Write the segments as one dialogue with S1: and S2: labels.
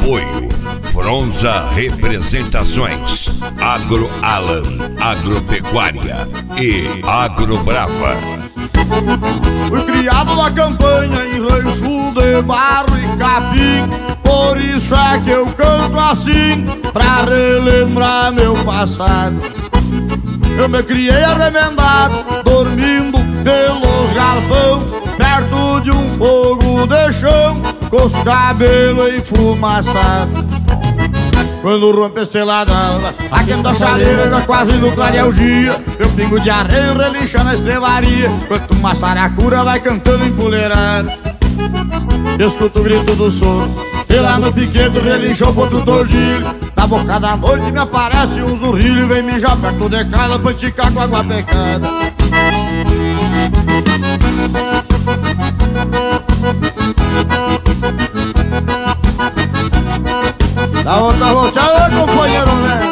S1: Apoio Fronza Representações, Agro Alan Agropecuária e Agrobrava.
S2: Fui criado na campanha em rancho de barro e capim, por isso é que eu canto assim, pra relembrar meu passado. Eu me criei arremendado, dormindo pelos galpão, perto de um fogo de chão, com os cabelos enfumaçados. Quando rompe a estrelada alva, aquendo a chaleira já quase no clarear dia, meu pingo de arreio relincha na estrevaria, enquanto uma saracura vai cantando empoleirada. Escuto o grito do soro, e lá no piquete relinchou pro outro tordilho. Na boca da noite me aparece um zurrilho, vem mijar perto de casa pra esticar com água pecada. Da outra roteada, companheiro, né?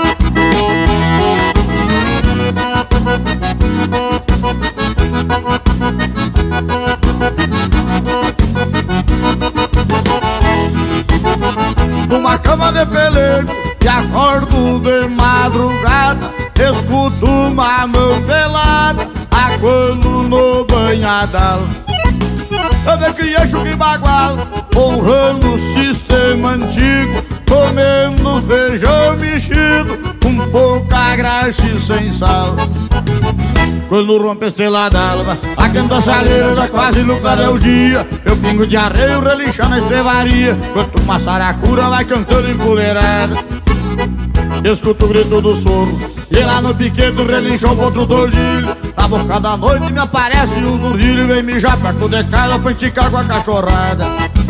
S2: Numa cama de pelego e acordo de madrugada, escuto uma mão pelada aguando no banhadal. Eu me criei chuca e bagual, honrando o sistema antigo, comendo feijão mexido, com pouca graxa e sem sal. Quando rompe a estrela d'alva, aquendo a chaleira já quase no clarear o dia, meu pingo de arreio relincha na estrevaria, enquanto uma saracura vai cantando empoleirada. Escuto o grito do soro, e lá no piquete relinchou pro outro tordilho. Na boca da noite me aparece um zurrilho, vem mijar perto de casa pra enticar com a cachorrada.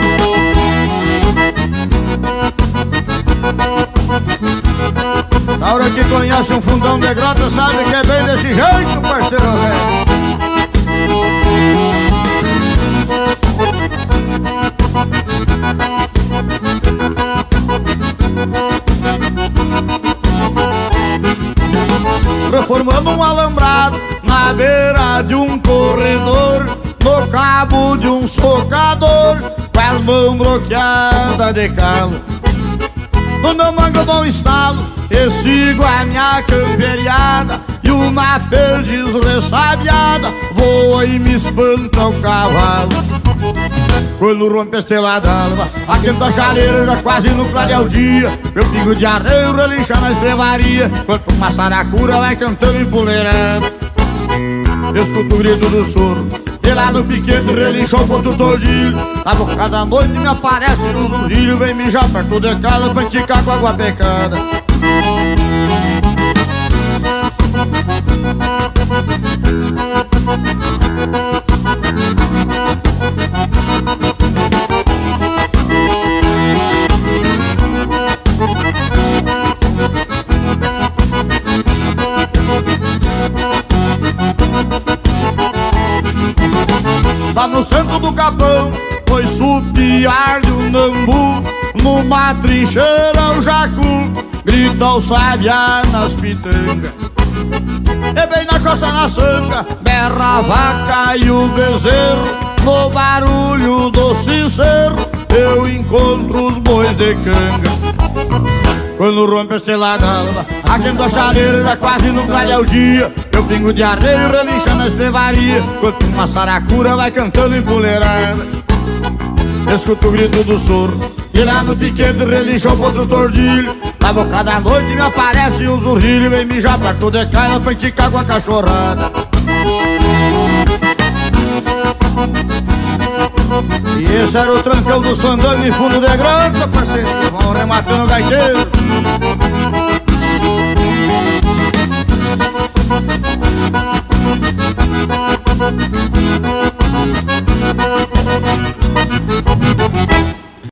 S2: Na hora que conhece um fundão de grota, sabe que é bem desse jeito, parceiro velho. Reformando um alambrado na beira de um corredor, no cabo de um socador, com as mãos bloqueadas de calo. No meu mango eu dou um estalo e sigo a minha camperiada, e uma perdiz ressabiada voa e me espanta o cavalo. Quando rompe a estrela d'alva, aquento a chaleira já quase no clarear o dia, meu pingo de arreio relincha na estrevaria, enquanto uma saracura vai cantando empoleirada. Escuto o grito do soro, e lá no piquete relinchou pro outro tordilho. Na boca da noite me aparece um zurrilho, vem mijar perto de casa pra enticar com água pecada. Lá no centro do capão, foi supiar de um nambu, numa trincheira o jacu grita o sabiá nas pitangas. E bem na costa na sanga, berra a vaca e o bezerro, no barulho do sincero eu encontro os bois de canga. Quando rompe a estrela d'alva, aquendo a chaleira já quase no clarear o dia, meu pingo de arreio relincha na estrevaria, enquanto uma saracura vai cantando empoleirada. Escuto o grito do soro, e lá no piquete relinchou pro outro tordilho. Na boca da noite me aparece um zurrilho, vem mijar perto de casa pra enticar com a cachorrada. E esse era o trancão do sandango em fundo de grota, parceiro, vão rematando o gaiteiro.